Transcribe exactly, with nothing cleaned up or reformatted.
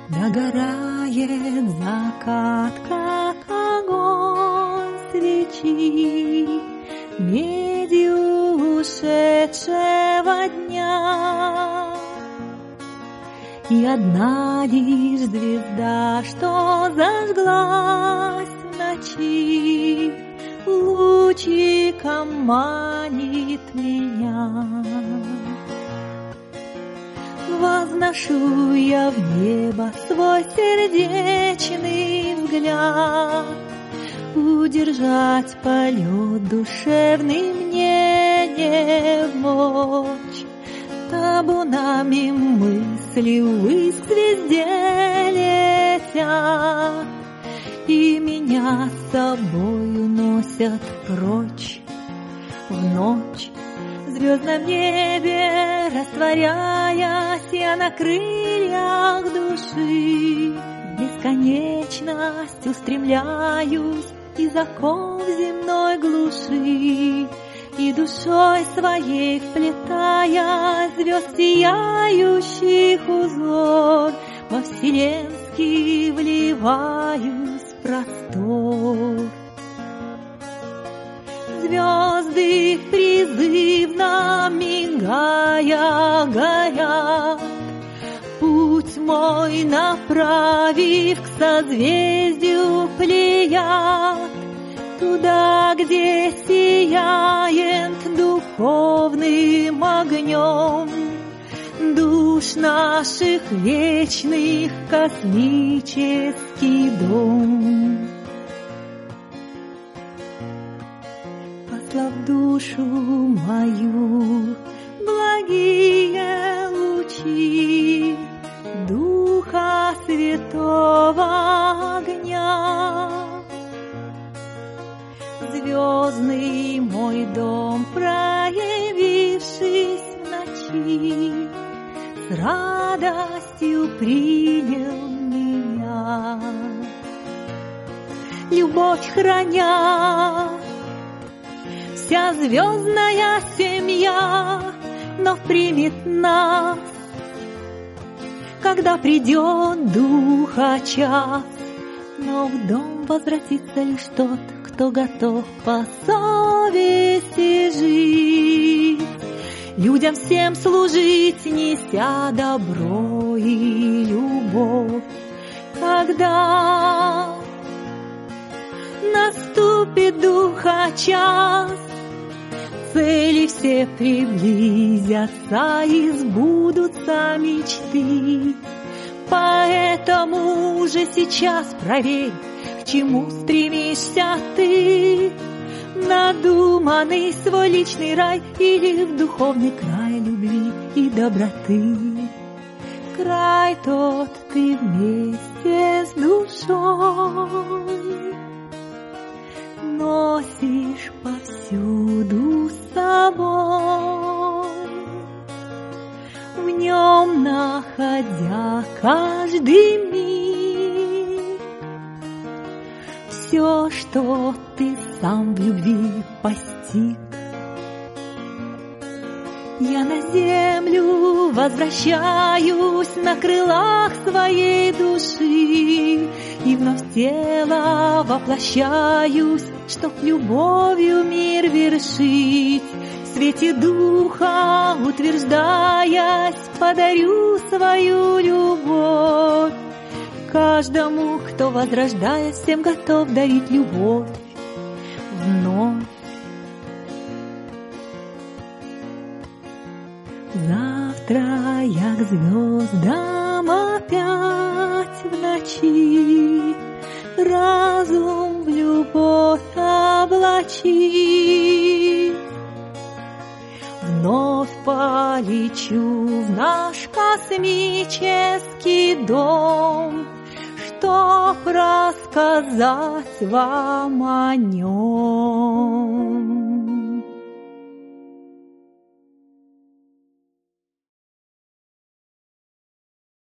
Догорает закат, как огонь свечи, медью ушедшего дня. И одна лишь звезда, что зажглась в ночи, лучиком манит меня. Возношу я в небо свой сердечный взгляд, удержать полет душевный мне не вмочь. Табунами мысли ввысь к звезде летят, и меня с собою носят прочь в ночь. В звездном небе растворяясь, я на крыльях души в бесконечность устремляюсь из оков земной глуши, и душой своей вплетая звезд сияющих узор, во вселенский вливаюсь в простор. Звезды призывно мигая горят, путь мой направив к созвездию Плеяд, туда, где сияет духовным огнем душ наших вечных космический дом. Послав душу мою благие лучи Духа Святого огня, звездный мой дом, проявившись в ночи, с радостью принял меня. Любовь храня, вся звездная семья вновь примет нас, когда придет духа час. Но в дом возвратится лишь тот, кто готов по совести жить, людям всем служить, неся добро и любовь. Когда наступит духа час, цели все приблизятся и сбудутся мечты. Поэтому же сейчас проверь, к чему стремишься ты, надуманный свой личный рай или в духовный край любви и доброты. Край тот ты вместе с душой носишь повсюду с собой, в нем находя каждый миг все, что ты сам в любви постиг. Я на землю возвращаюсь на крылах своей души и вновь в тело воплощаюсь, чтоб любовью мир вершить. В свете духа утверждаясь, подарю свою любовь каждому, кто, возрождаясь, всем готов дарить любовь вновь. Завтра я к звездам опять в ночи разум в любовь облачи. Вновь полечу в наш космический дом, чтоб рассказать вам о нем.